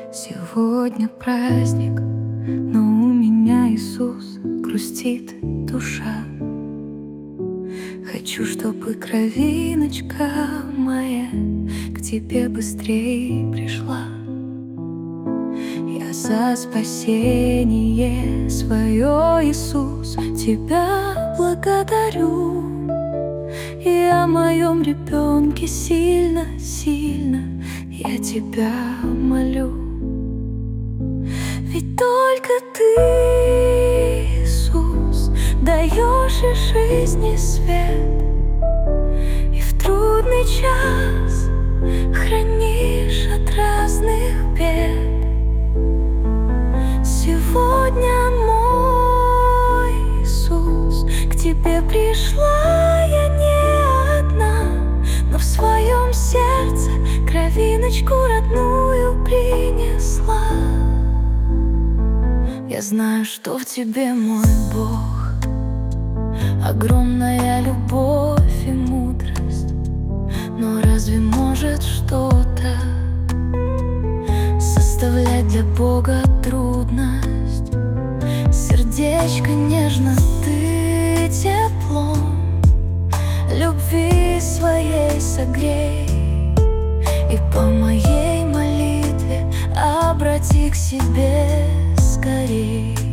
Сегодня праздник, но у меня, Иисус, грустит душа. Хочу, чтобы кровиночка моя к тебе быстрее пришла. Я за спасение свое, Иисус, тебя благодарю. И о моем ребенке сильно, сильно я тебя молю. Ведь только ты, Иисус, даешь и жизни свет, и в трудный час хранишь от разных бед. Сегодня, мой Иисус, к тебе пришла я не одна, но в своем сердце кровиночку родную принесла. Я знаю, что в тебе, мой Бог, огромная любовь и мудрость. Но разве может что-то составлять для Бога трудность? Сердечко нежно ты теплом любви своей согрей, и по моей молитве обрати к себе скорей.